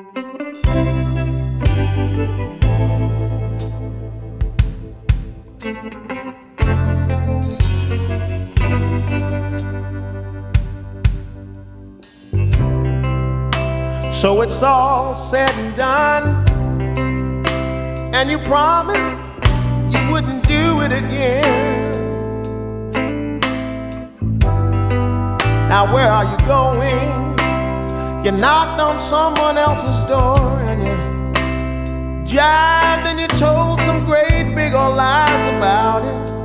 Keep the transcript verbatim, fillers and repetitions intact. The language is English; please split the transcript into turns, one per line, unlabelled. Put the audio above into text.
So it's all said and done, and you promised you wouldn't do it again. Now where are you going? You knocked on someone else's door, and you jived and you told some great big old lies about it.